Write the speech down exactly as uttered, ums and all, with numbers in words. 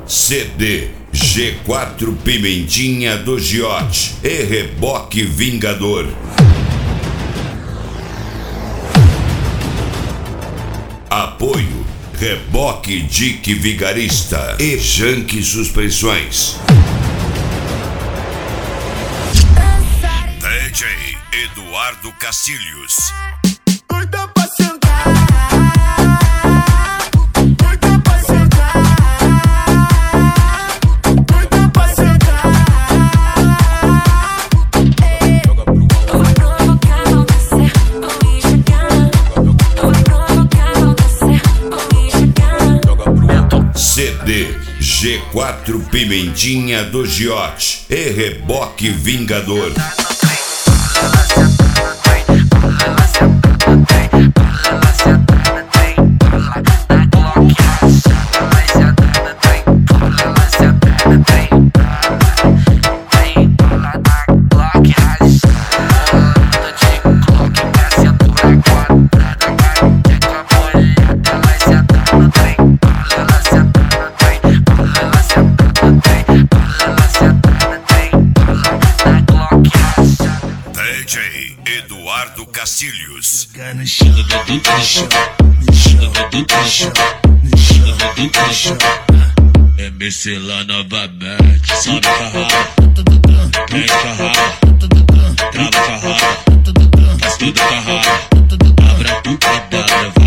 C D G quatro Pimentinha do Giote e Reboque Vingador. Apoio Reboque Dick Vigarista e Janque Suspensões. D J Eduardo Castilhos. C D G quatro Pimentinha do Giote e Reboque Vingador. D J Eduardo Castilhos. É Micela novamente. Sobe carrada, vem carrada, trava carrada, faz tudo carrada, abra tudo,